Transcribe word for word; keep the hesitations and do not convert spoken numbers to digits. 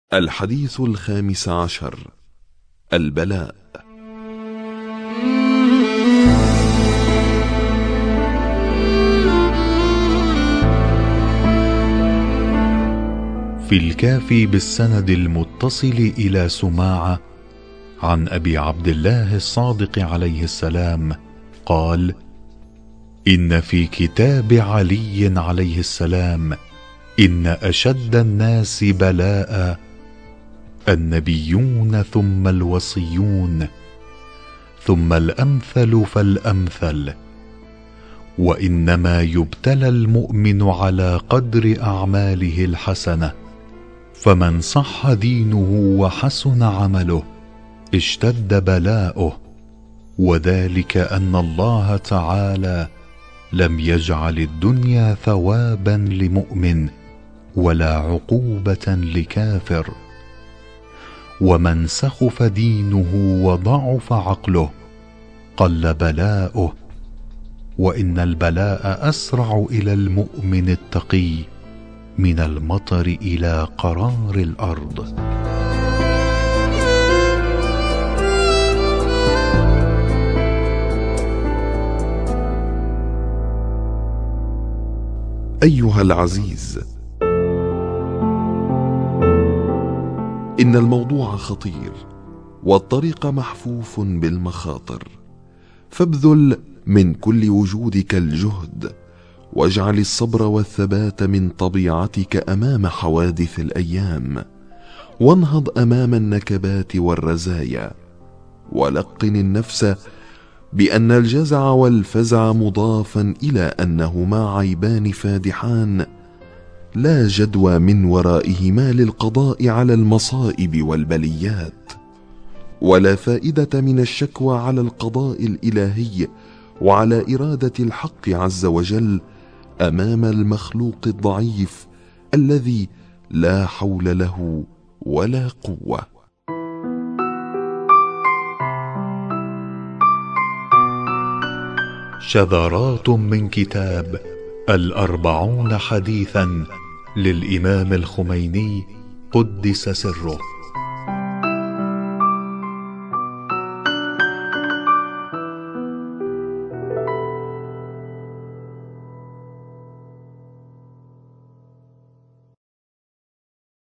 الحديث الخامس عشر: البلاء. في الكافي بالسند المتصل إلى سماعة عن أبي عبد الله الصادق عليه السلام قال: إن في كتاب علي عليه السلام إن أشد الناس بلاء النبيون ثم الوصيون ثم الأمثل فالأمثل، وإنما يبتلى المؤمن على قدر أعماله الحسنة، فمن صح دينه وحسن عمله اشتد بلاؤه، وذلك أن الله تعالى لم يجعل الدنيا ثوابا لمؤمن ولا عقوبة لكافر. ومن سخف دينه وضعف عقله قل بلاؤه، وإن البلاء أسرع إلى المؤمن التقي من المطر إلى قرار الأرض. أيها العزيز، إن الموضوع خطير والطريق محفوف بالمخاطر، فابذل من كل وجودك الجهد، واجعل الصبر والثبات من طبيعتك أمام حوادث الأيام، وانهض أمام النكبات والرزايا، ولقن النفس بأن الجزع والفزع مضافا إلى أنهما عيبان فادحان لا جدوى من ورائهما للقضاء على المصائب والبليات، ولا فائدة من الشكوى على القضاء الإلهي وعلى إرادة الحق عز وجل أمام المخلوق الضعيف الذي لا حول له ولا قوة. شذرات من كتاب الأربعون حديثا للإمام الخميني قدس سره.